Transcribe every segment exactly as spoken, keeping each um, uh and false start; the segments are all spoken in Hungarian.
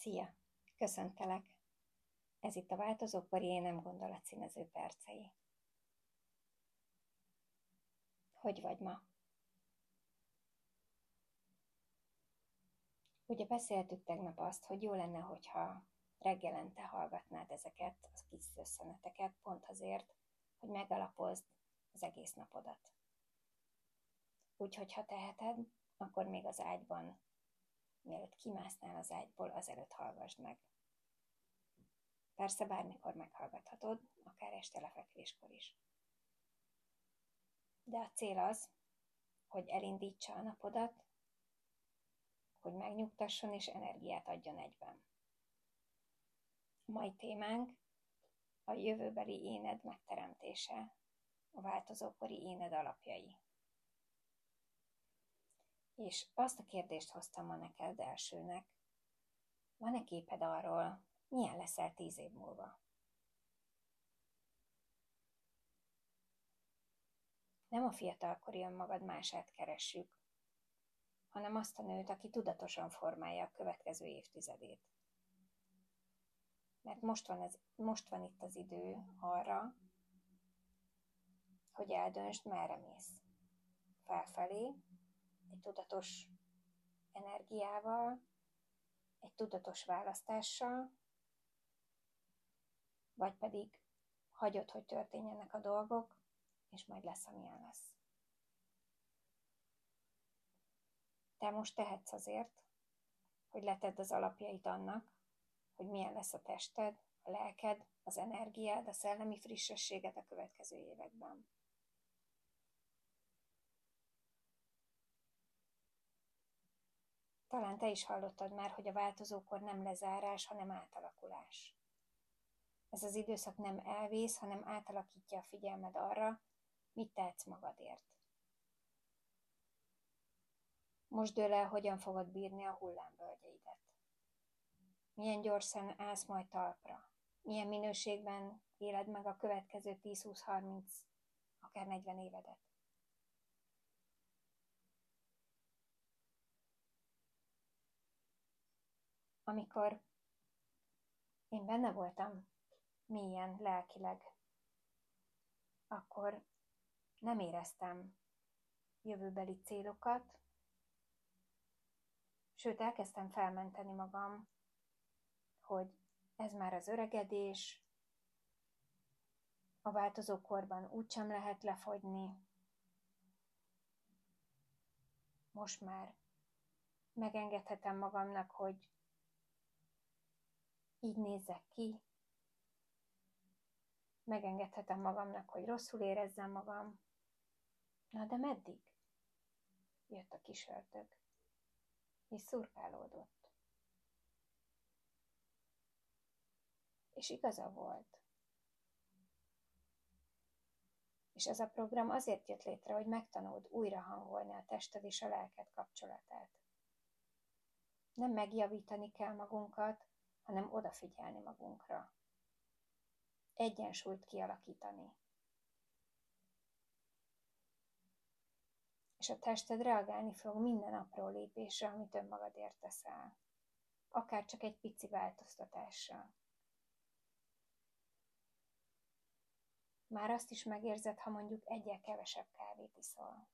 Szia! Köszöntelek! Ez itt a Változókori Én Nem Gondolatszínező percei. Hogy vagy ma? Ugye beszéltük tegnap azt, hogy jó lenne, hogyha reggelente hallgatnád ezeket a kis összöneteket, pont azért, hogy megalapozd az egész napodat. Úgyhogy ha teheted, akkor még az ágyban, mielőtt kimásznál az ágyból, azelőtt hallgassd meg. Persze bármikor meghallgathatod, akár este lefekvéskor is. De a cél az, hogy elindítsa a napodat, hogy megnyugtasson és energiát adjon egyben. A mai témánk a jövőbeli éned megteremtése, a változókori éned alapjai. És azt a kérdést hoztam ma neked elsőnek, van-e képed arról, milyen leszel tíz év múlva? Nem a fiatalkori önmagad mását keressük, hanem azt a nőt, aki tudatosan formálja a következő évtizedét. Mert most van, ez, most van itt az idő arra, hogy eldöntsd, merre mész. Felfelé, egy tudatos energiával, egy tudatos választással, vagy pedig hagyod, hogy történjenek a dolgok, és majd lesz, amilyen lesz. Te most tehetsz azért, hogy letedd az alapjait annak, hogy milyen lesz a tested, a lelked, az energiád, a szellemi frissességed a következő években. Talán te is hallottad már, hogy a változókor nem lezárás, hanem átalakulás. Ez az időszak nem elvész, hanem átalakítja a figyelmed arra, mit tehetsz magadért. Most dől el, hogyan fogod bírni a hullámvölgyeidet. Milyen gyorsan állsz majd talpra. Milyen minőségben éled meg a következő tíz-húsz-harminc, akár negyven évedet. Amikor én benne voltam mélyen lelkileg, akkor nem éreztem jövőbeli célokat, sőt elkezdtem felmenteni magam, hogy ez már az öregedés, a változó korban úgysem lehet lefogyni, most már megengedhetem magamnak, hogy így nézzek ki, megengedhetem magamnak, hogy rosszul érezzem magam. Na de meddig? Jött a kis ördög, és szurkálódott. És igaza volt. És ez a program azért jött létre, hogy megtanuld újra hangolni a tested és a lelked kapcsolatát. Nem megjavítani kell magunkat, hanem odafigyelni magunkra. Egyensúlyt kialakítani. És a tested reagálni fog minden apró lépésre, amit önmagadért teszel. Akár csak egy pici változtatással. Már azt is megérzed, ha mondjuk egyel kevesebb kávét iszol.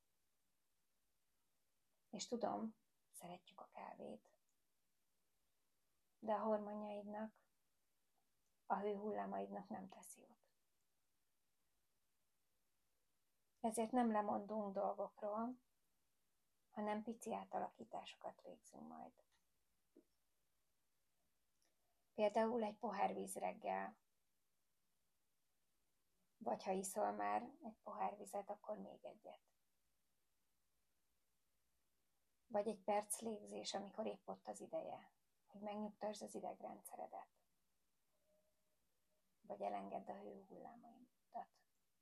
És tudom, szeretjük a kávét. De a hormonjaidnak, a hőhullámaidnak nem tesz jót. Ezért nem lemondunk dolgokról, hanem pici átalakításokat végzünk majd. Például egy pohár víz reggel, vagy ha iszol már egy pohár vizet, akkor még egyet. Vagy egy perc légzés, amikor épp ott az ideje, hogy megnyugtasd az idegrendszeredet. Vagy elengedd a hőhullámaidat.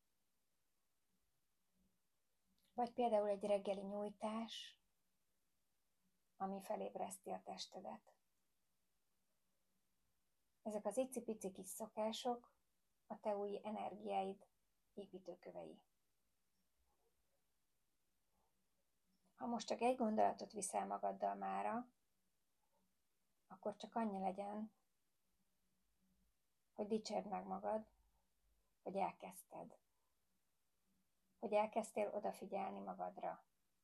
Vagy például egy reggeli nyújtás, ami felébreszti a testedet. Ezek az icipici kis szokások a te új energiáid építőkövei. Ha most csak egy gondolatot viszel magaddal mára, akkor csak annyi legyen, hogy dicsérd meg magad, hogy elkezdted. Hogy elkezdtél odafigyelni magadra.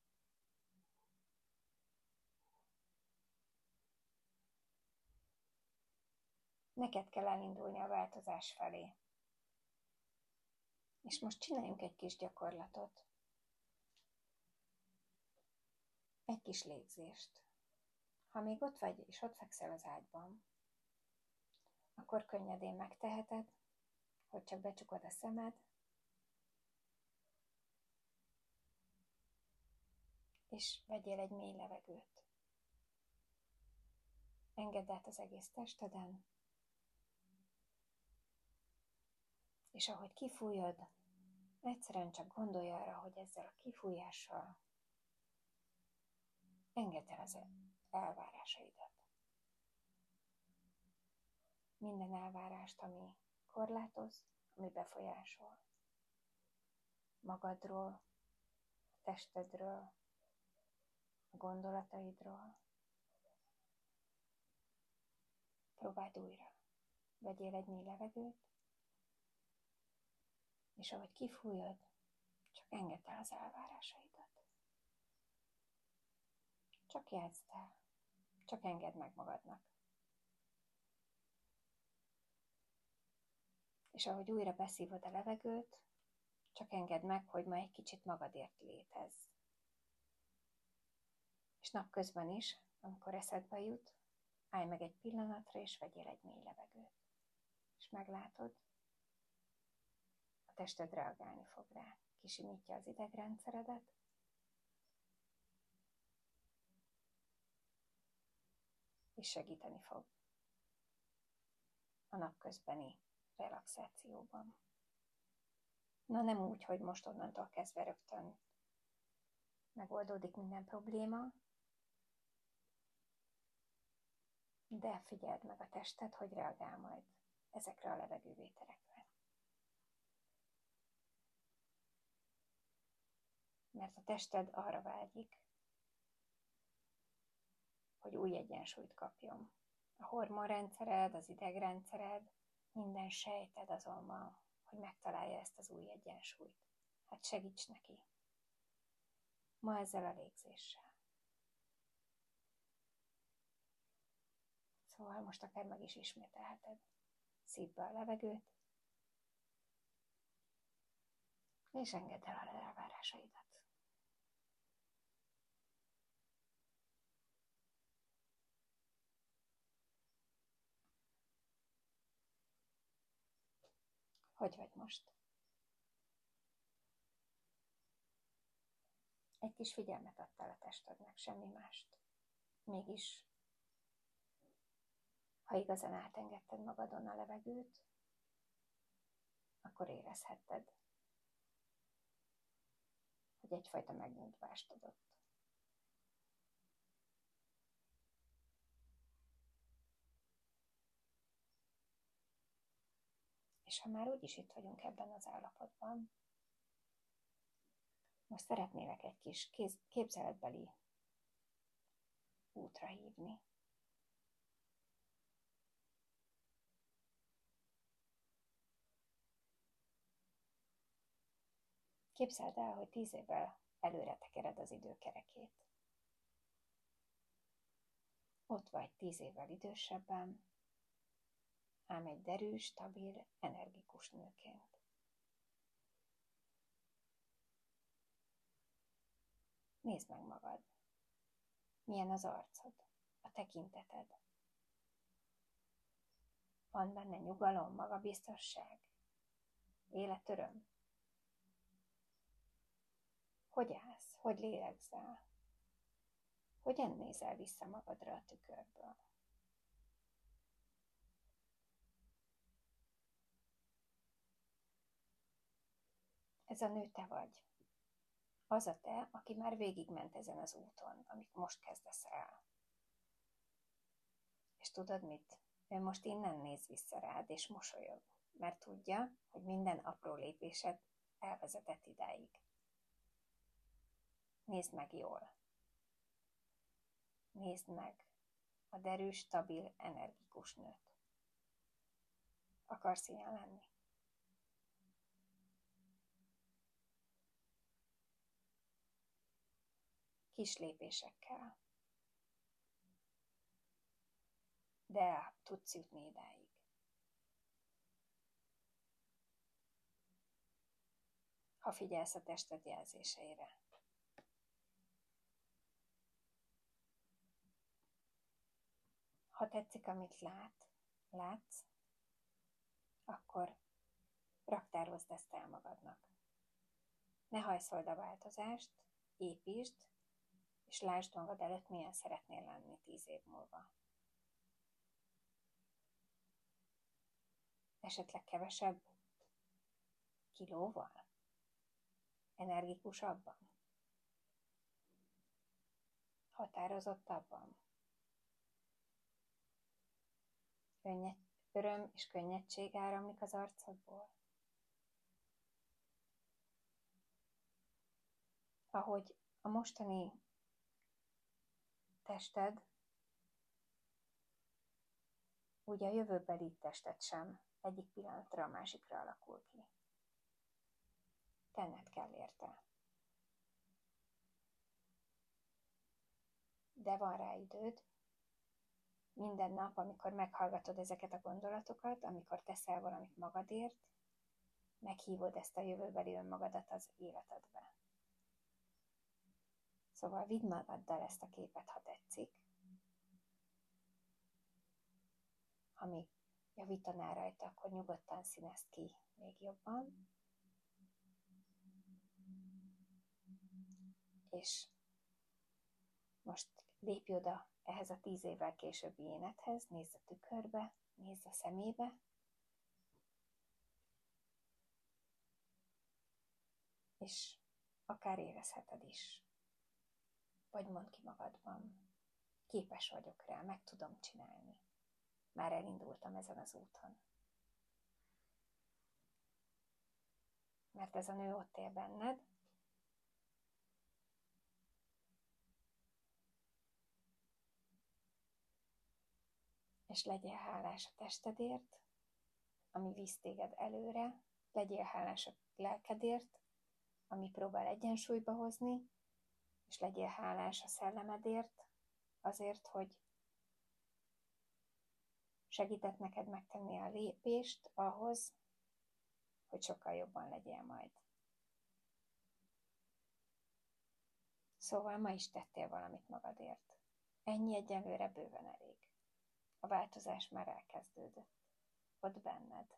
Neked kell elindulni a változás felé. És most csináljunk egy kis gyakorlatot. Egy kis légzést. Ha még ott vagy, és ott fekszel az ágyban, akkor könnyedén megteheted, hogy csak becsukod a szemed, és vegyél egy mély levegőt. Engedd át az egész testeden, és ahogy kifújod, egyszerűen csak gondolj arra, hogy ezzel a kifújással engedd el az elvárásaidat. Minden elvárást, ami korlátoz, ami befolyásol. Magadról, a testedről, a gondolataidról. Próbáld újra. Vegyél egy mély levegőt, és ahogy kifújod, csak engedd el az elvárásaidat. Csak játszd el. Csak engedd meg magadnak. És ahogy újra beszívod a levegőt, csak engedd meg, hogy ma egy kicsit magadért létezz. És napközben is, amikor eszedbe jut, állj meg egy pillanatra, és vegyél egy mély levegőt. És meglátod, a tested reagálni fog rá. Kisimítja az idegrendszeredet, és segíteni fog a napközbeni relaxációban. Na nem úgy, hogy most onnantól kezdve rögtön megoldódik minden probléma, de figyeld meg a tested, hogy reagál majd ezekre a levegővételekre. Mert a tested arra vágyik, hogy új egyensúlyt kapjon. A hormonrendszered, az idegrendszered, minden sejted azon van, hogy megtalálja ezt az új egyensúlyt. Hát segíts neki. Ma ezzel a légzéssel. Szóval most akár meg is ismételheted. Szívd be a levegőt, és engedd el az elvárásaidat. Hogy vagy most? Egy kis figyelmet adtál a testednek, semmi mást. Mégis, ha igazán átengedted magadon a levegőt, akkor érezhetted, hogy egyfajta megnyugvást adott. És ha már úgyis itt vagyunk ebben az állapotban, most szeretnélek egy kis kéz, képzeletbeli útra hívni. Képzeld el, hogy tíz évvel előre tekered az időkerekét. Ott vagy tíz évvel idősebben, ám egy derűs, stabil, energikus nőként. Nézd meg magad. Milyen az arcod, a tekinteted. Van benne nyugalom, magabiztosság, életöröm. Hogy állsz? Hogy lélegzel? Hogyan nézel vissza magadra a tükörből? Ez a nő te vagy. Az a te, aki már végigment ezen az úton, amit most kezdesz el. És tudod mit? Ő most innen néz vissza rád, és mosolyog, mert tudja, hogy minden apró lépésed elvezetett idáig. Nézd meg jól. Nézd meg a derű, stabil, energikus nőt. Akarsz ilyen lenni? Kis lépésekkel. De el tudsz jutni idáig. Ha figyelsz a tested jelzéseire. Ha tetszik, amit lát, látsz, akkor raktározd ezt el magadnak. Ne hajszold a változást, építsd, és lásd magad előtt, milyen szeretnél lenni tíz év múlva. Esetleg kevesebb kilóval? Energikusabban? Határozottabban? Könnyed, öröm és könnyedség áramlik az arcodból? Ahogy a mostani tested, úgy a jövőbeli tested sem egyik pillanatra a másikra alakul ki. Tenned kell érte. De van rá időd. Minden nap, amikor meghallgatod ezeket a gondolatokat, amikor teszel valamit magadért, meghívod ezt a jövőbeli önmagadat az életedbe. Szóval vidd magaddal ezt a képet, ha tetszik. Ha még javítanál rajta, akkor nyugodtan színezd ki még jobban. És most lépj oda ehhez a tíz évvel későbbi énedhez, nézz a tükörbe, nézz a szemébe, és akár érezheted is. Vagy mondd ki magadban, képes vagyok rá, meg tudom csinálni. Már elindultam ezen az úton. Mert ez a nő ott él benned, és legyél hálás a testedért, ami visz téged előre, legyél hálás a lelkedért, ami próbál egyensúlyba hozni, és legyél hálás a szellemedért, azért, hogy segített neked megtenni a lépést ahhoz, hogy sokkal jobban legyél majd. Szóval ma is tettél valamit magadért. Ennyi egyelőre bőven elég. A változás már elkezdődött. Ott benned.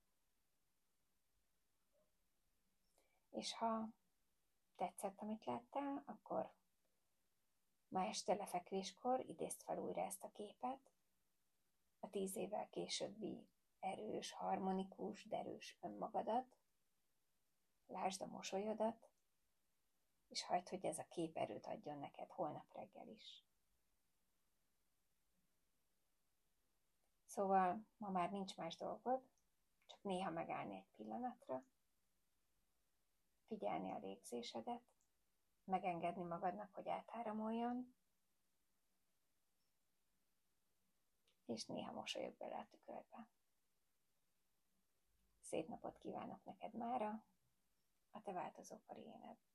És ha tetszett, amit láttál, akkor ma este lefekvéskor idézd fel újra ezt a képet, a tíz évvel későbbi erős, harmonikus, derűs önmagadat, lásd a mosolyodat, és hagyd, hogy ez a kép erőt adjon neked holnap reggel is. Szóval ma már nincs más dolgod, csak néha megállni egy pillanatra, figyelni a légzésedet, megengedni magadnak, hogy átáramoljon, és néha mosolyog bele a tükörbe. Szép napot kívánok neked mára, a te változókori éned.